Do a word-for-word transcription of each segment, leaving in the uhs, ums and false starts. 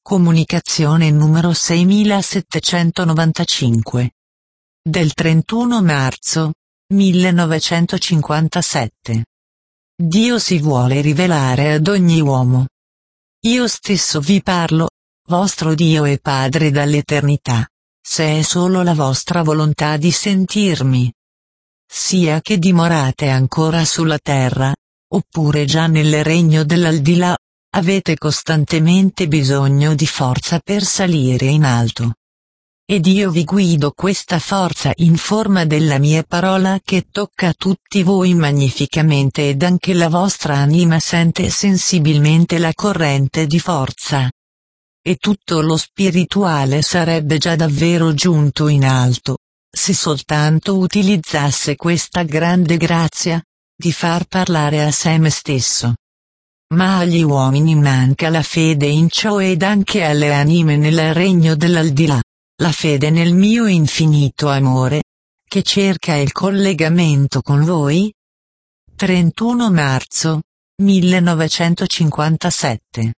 Comunicazione numero seiemilasettecentonovantacinque. Del trentuno marzo millenovecentocinquantasette. Dio si vuole rivelare ad ogni uomo. Io stesso vi parlo, vostro Dio e Padre dall'eternità, se è solo la vostra volontà di sentirmi. Sia che dimorate ancora sulla terra, oppure già nel regno dell'aldilà, avete costantemente bisogno di forza per salire in alto. Ed io vi guido questa forza in forma della mia parola che tocca tutti voi magnificamente ed anche la vostra anima sente sensibilmente la corrente di forza. E tutto lo spirituale sarebbe già davvero giunto in alto, se soltanto utilizzasse questa grande grazia, di far parlare a sé me stesso. Ma agli uomini manca la fede in ciò ed anche alle anime nel regno dell'aldilà, la fede nel mio infinito amore, che cerca il collegamento con voi. trentuno marzo millenovecentocinquantasette.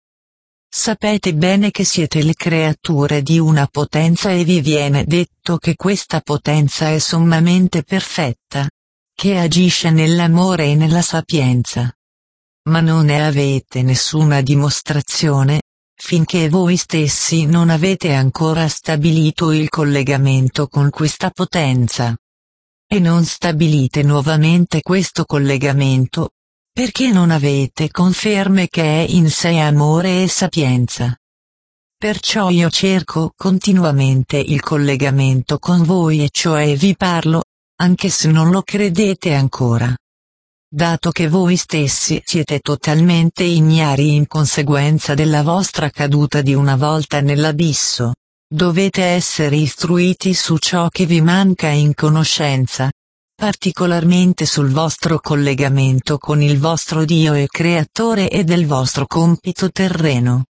Sapete bene che siete le creature di una potenza e vi viene detto che questa potenza è sommamente perfetta, che agisce nell'amore e nella sapienza. Ma non ne avete nessuna dimostrazione, finché voi stessi non avete ancora stabilito il collegamento con questa potenza. E non stabilite nuovamente questo collegamento, perché non avete conferme che è in sé amore e sapienza. Perciò io cerco continuamente il collegamento con voi e cioè vi parlo, anche se non lo credete ancora. Dato che voi stessi siete totalmente ignari in conseguenza della vostra caduta di una volta nell'abisso, dovete essere istruiti su ciò che vi manca in conoscenza, particolarmente sul vostro collegamento con il vostro Dio e Creatore e del vostro compito terreno.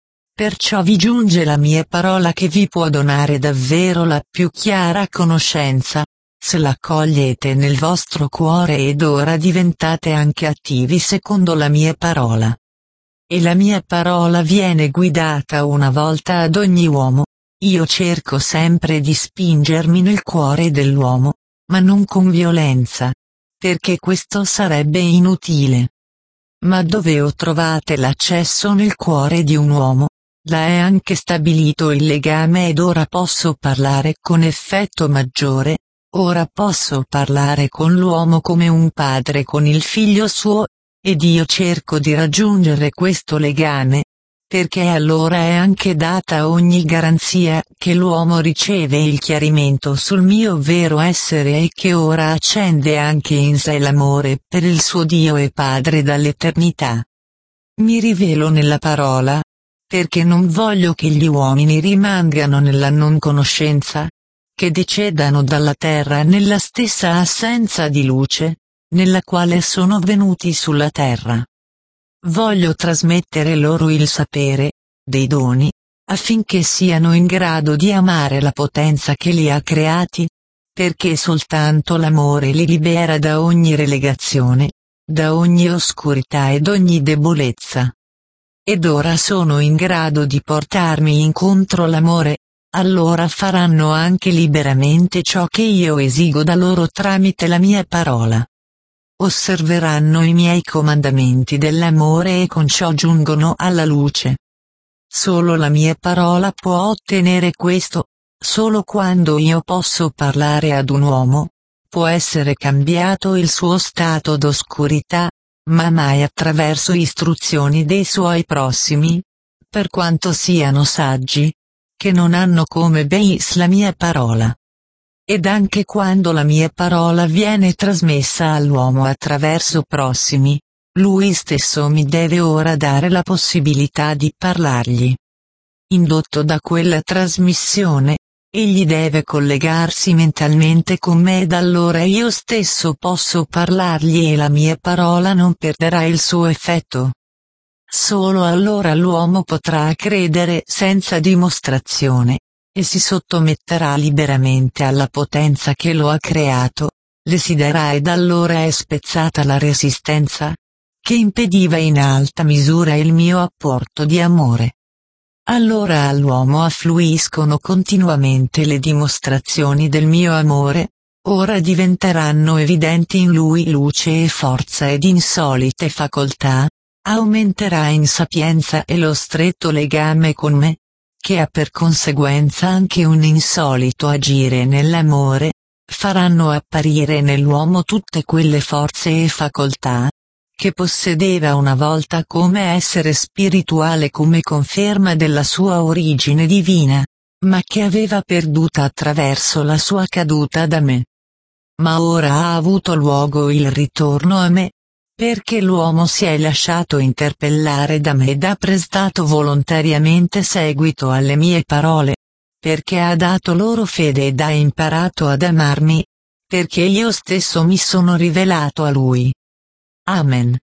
Perciò vi giunge la mia parola che vi può donare davvero la più chiara conoscenza, se l'accogliete nel vostro cuore ed ora diventate anche attivi secondo la mia parola. E la mia parola viene guidata una volta ad ogni uomo, io cerco sempre di spingermi nel cuore dell'uomo, ma non con violenza, perché questo sarebbe inutile. Ma dove ho trovate l'accesso nel cuore di un uomo, là è anche stabilito il legame ed ora posso parlare con effetto maggiore. Ora posso parlare con l'uomo come un padre con il figlio suo, ed io cerco di raggiungere questo legame, perché allora è anche data ogni garanzia che l'uomo riceve il chiarimento sul mio vero essere e che ora accende anche in sé l'amore per il suo Dio e Padre dall'eternità. Mi rivelo nella parola, perché non voglio che gli uomini rimangano nella non conoscenza, che decedano dalla terra nella stessa assenza di luce, nella quale sono venuti sulla terra. Voglio trasmettere loro il sapere, dei doni, affinché siano in grado di amare la potenza che li ha creati, perché soltanto l'amore li libera da ogni relegazione, da ogni oscurità ed ogni debolezza. Ed ora sono in grado di portarmi incontro l'amore, allora faranno anche liberamente ciò che io esigo da loro tramite la mia parola. Osserveranno i miei comandamenti dell'amore e con ciò giungono alla luce. Solo la mia parola può ottenere questo, solo quando io posso parlare ad un uomo, può essere cambiato il suo stato d'oscurità, ma mai attraverso istruzioni dei suoi prossimi, per quanto siano saggi, che non hanno come base la mia parola. Ed anche quando la mia parola viene trasmessa all'uomo attraverso prossimi, lui stesso mi deve ora dare la possibilità di parlargli. Indotto da quella trasmissione, egli deve collegarsi mentalmente con me ed allora io stesso posso parlargli e la mia parola non perderà il suo effetto. Solo allora l'uomo potrà credere senza dimostrazione, e si sottometterà liberamente alla potenza che lo ha creato, le si darà ed allora è spezzata la resistenza, che impediva in alta misura il mio apporto di amore. allora all'uomo affluiscono continuamente le dimostrazioni del mio amore, ora diventeranno evidenti in lui luce e forza ed insolite facoltà, aumenterà in sapienza e lo stretto legame con me, che ha per conseguenza anche un insolito agire nell'amore, faranno apparire nell'uomo tutte quelle forze e facoltà, che possedeva una volta come essere spirituale come conferma della sua origine divina, ma che aveva perduta attraverso la sua caduta da me. Ma ora ha avuto luogo il ritorno a me, perché l'uomo si è lasciato interpellare da me ed ha prestato volontariamente seguito alle mie parole, perché ha dato loro fede ed ha imparato ad amarmi, perché io stesso mi sono rivelato a lui. Amen.